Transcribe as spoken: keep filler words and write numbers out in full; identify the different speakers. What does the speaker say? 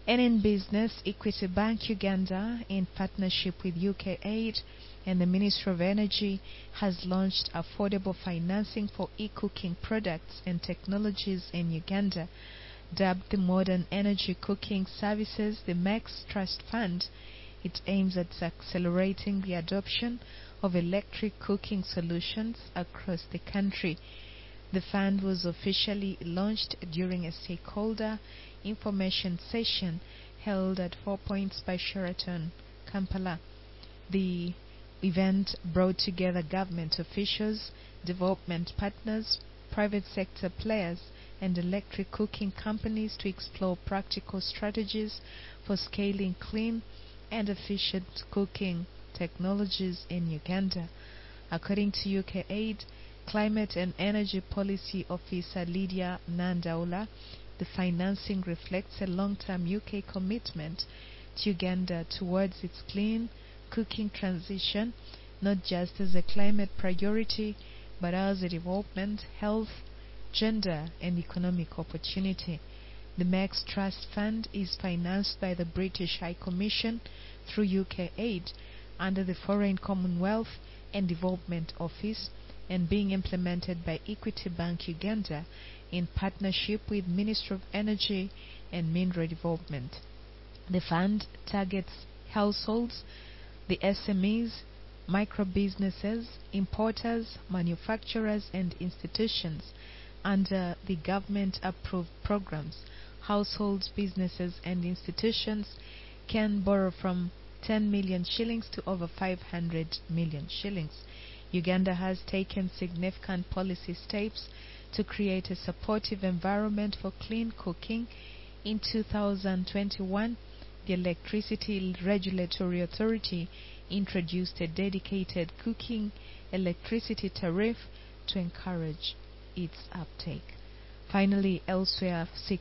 Speaker 1: And in business, Equity Bank Uganda, in partnership with U K Aid and the Ministry of Energy, has launched affordable financing for e-cooking products and technologies in Uganda. Dubbed the Modern Energy Cooking Services, the Max Trust Fund, it aims at accelerating the adoption of electric cooking solutions across the country. The fund was officially launched during a stakeholder information session held at Four Points by Sheraton, Kampala. The event brought together government officials, development partners, private sector players, and electric cooking companies to explore practical strategies for scaling clean and efficient cooking technologies in Uganda. According to U K Aid Climate and Energy Policy Officer Lydia Nandaula, the financing reflects a long-term U K commitment to Uganda towards its clean cooking transition, not just as a climate priority, but as a development, health, gender, and economic opportunity. The Max Trust Fund is financed by the British High Commission through U K Aid under the Foreign Commonwealth and Development Office, and being implemented by Equity Bank Uganda in partnership with Ministry of Energy and Mineral Development. The fund targets households, the S M Es, micro-businesses, importers, manufacturers, and institutions under the government-approved programs. Households, businesses, and institutions can borrow from ten million shillings to over five hundred million shillings. Uganda has taken significant policy steps to create a supportive environment for clean cooking. In two thousand twenty-one, the Electricity Regulatory Authority introduced a dedicated cooking electricity tariff to encourage its uptake. Finally, elsewhere, six